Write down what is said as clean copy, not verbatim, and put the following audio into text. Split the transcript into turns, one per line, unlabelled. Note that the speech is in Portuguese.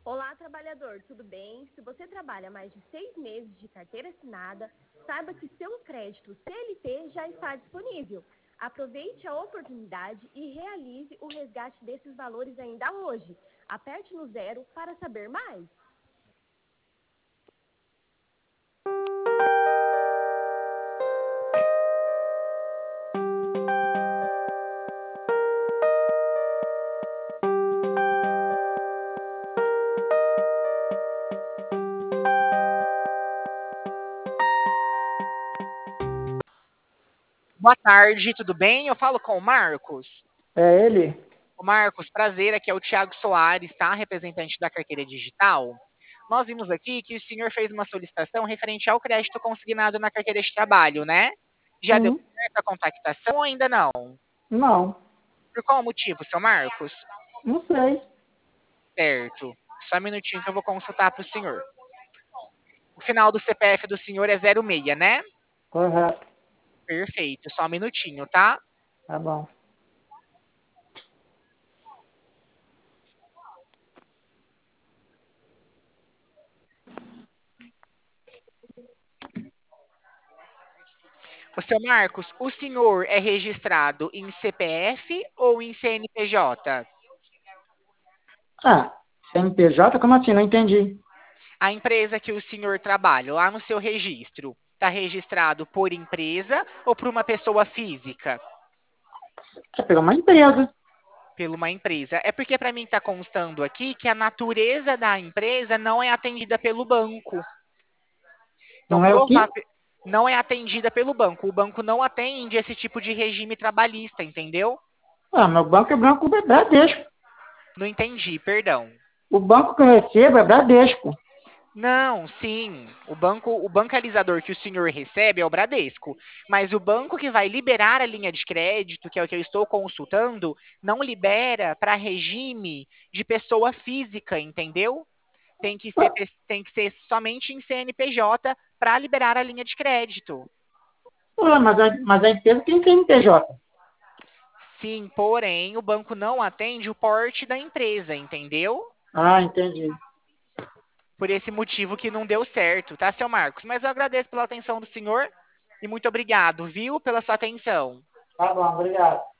Olá, trabalhador, tudo bem? Se você trabalha mais de 6 meses de carteira assinada, saiba que seu crédito CLT já está disponível. Aproveite a oportunidade e realize o resgate desses valores ainda hoje. Aperte no 0 para saber mais.
Boa tarde, tudo bem? Eu falo com o Marcos.
É ele?
O Marcos, prazer, aqui é o Thiago Soares, tá? Representante da carteira digital. Nós vimos aqui que o senhor fez uma solicitação referente ao crédito consignado na carteira de trabalho, né? Já deu
Sim.
certo a contactação ou ainda não?
Não.
Por qual motivo, seu Marcos?
Não sei.
Certo. Só um minutinho que eu vou consultar para o senhor. O final do CPF do senhor é 06, né?
Correto.
Perfeito. Só um minutinho, tá?
Tá bom.
Ô, seu Marcos, o senhor é registrado em CPF ou em CNPJ?
Ah, CNPJ? Como assim? Não entendi.
A empresa que o senhor trabalha, lá no seu registro, está registrado por empresa ou por uma pessoa física?
É pela uma empresa.
Por uma empresa. É porque para mim está constando aqui que a natureza da empresa não é atendida pelo banco. Então,
Não é o quê?
não é atendida pelo banco. O banco não atende esse tipo de regime trabalhista, entendeu?
Ah, meu banco é Banco Bradesco.
Não entendi, perdão.
O banco que eu recebo é Bradesco.
Não, sim. O bancalizador que o senhor recebe é o Bradesco, mas o banco que vai liberar a linha de crédito, que é o que eu estou consultando, não libera para regime de pessoa física, entendeu? Tem que ser somente em CNPJ para liberar a linha de crédito.
Ah, mas a empresa tem CNPJ.
Sim, porém, o banco não atende o porte da empresa, entendeu?
Ah, entendi.
Por esse motivo que não deu certo, tá, seu Marcos? Mas eu agradeço pela atenção do senhor e muito obrigado, viu, pela sua atenção.
Tá bom, obrigado.